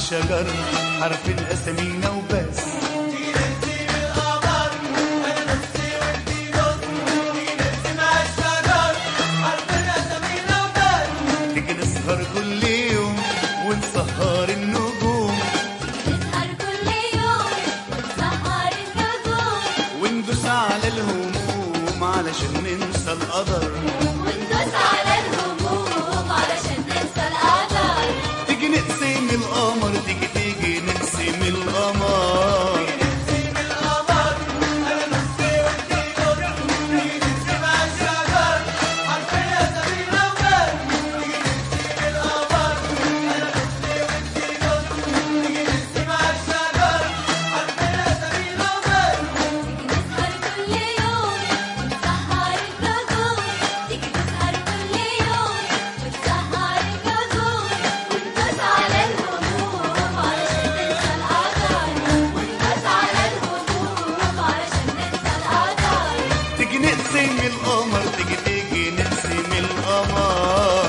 الشجر عارفين اسامينا وبس. تيجي نرسم القمر انا نصي وانتي نص، تيجي نرسم الشجر عارفين اسامينا وبس. تيجي نسهر كل يوم ونسهر النجوم، نسهر كل يوم ونسهر النجوم، وندوس على الهموم علشان ننسى القدر. وندوس على الهموم علشان ننسى القدر. تيجي نقسم القمر، تيجي نقسم القمر. نرسم القمر انا نصي وانتي نص، تيجي نرسم الشجر عارفين اسامينا وبس. تيجي نرسم القمر انا نصي وانتي نص، تيجي نرسم الشجر عارفين اسامينا وبس. نسهر كل يوم ونسهر النجوم، تيجي نسهر كل يوم ونسهر النجوم، وندوس على الهموم علشان ننسى القدر. وندوس على الهموم علشان ننسى القدر. تيجي نقسم القمر، تيجي نقسم القمر.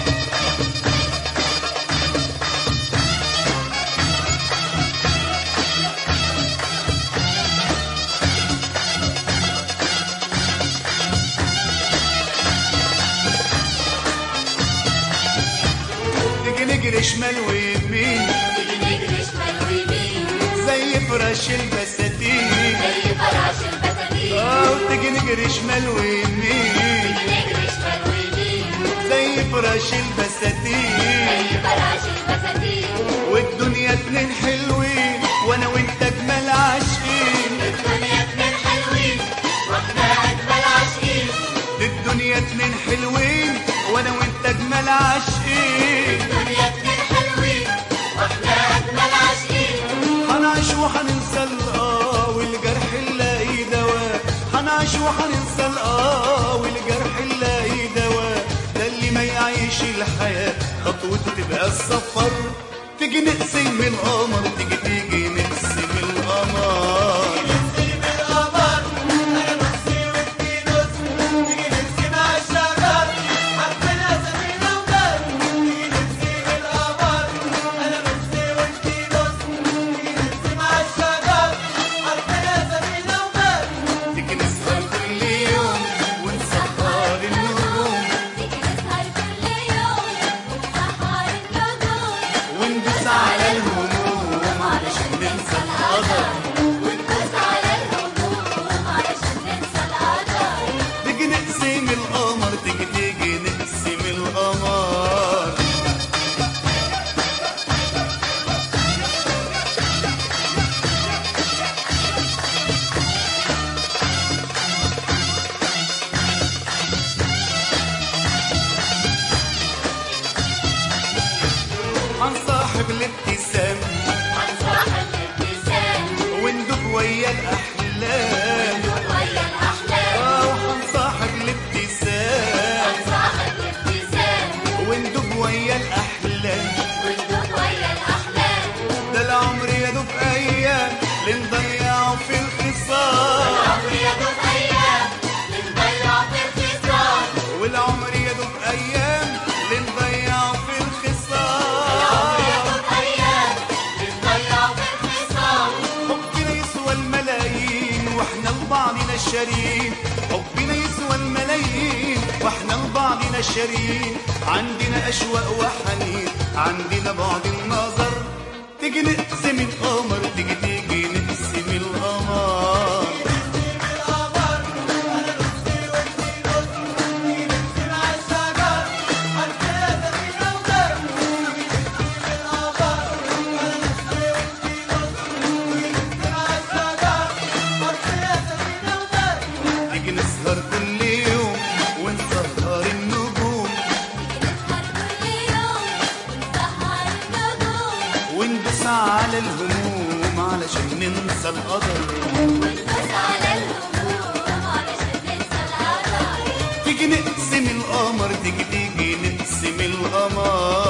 تيجي نجري شمال ويمين تيجي نجري شمال ويمين زي فراش البساتين. زي فراش البساتين. وتيجي نجري شمال ويمين تيجي نجري شمال ويمين زي فراش البساتين. زي فراش البساتين. والدنيا اتنين حلوين وانا وانت اجمل عاشقين. الدنيا اتنين حلوين واحنا اجمل عاشقين. الدنيا اتنين حلوين وانا وانت اجمل عاشقين. الدنيا اتنين حلوين واحنا اجمل عاشقين. هنعيش وهننسى والجرح نلاقي دواء. هنعيش وهننسى والجرح نلاقي دواء. ده اللي ما يعيش الحياة خطوته تبقى السفر. تيجي نقسم القمر، تيجي نقسم القمر. نرسم القمر انا نصي وانتي نص، تيجي نرسم الشجر عارفين اسامينا وبس. تيجي نرسم القمر انا نصي وانتي نص، تيجي نرسم الشجر عارفين اسامينا وبس. تيجي نسهر كل يوم ونسهر النجوم، تيجي نسهر كل يوم ونسهر النجوم، وندوس على الهموم علشان ننسى القدر. وندوس على الهموم علشان ننسى القدر. تيجي نقسم القمر، تيجي نقسم القمر. هنصاحب الابتسام هنصاحب الابتسام وندوب ويا الأحلام. ويا الأحلام. وهنصاحب الابتسام هنصاحب الابتسام وندوب ويا الأحلام. وندوب ويا الأحلام. ده العمر يدوب أيام لنضيعه في الخصام. العمر يدوب أيام لنضيع في الخصام. والعمر يدوب أيام لنضيعه في العمر الخصام. يدوب أيام لنضيع في الخصام. حبنا يسوى الملايين واحنا لبعضنا شارين. حبنا يسوى الملايين واحنا لبعضنا شارين. عندنا أشواق وحنين، عندنا بعد النظر. تيجي نقسم القمر، تيجي نقسم القمر. القمر انا نصي وانتي نص، تيجي نرسم الشجر عارفين اسامينا وبس. تيجي نرسم القمر انا نصي وانتي نص، تيجي نرسم الشجر عارفين اسامينا وبس. تيجي نسهر كل يوم ونسهر النجوم، نسهر كل يوم ونسهر النجوم، وندوس على الهموم علشان ننسى القدر. وندوس على الهموم علشان ننسى القدر. تيجي نقسم القمر، تيجي نقسم القمر.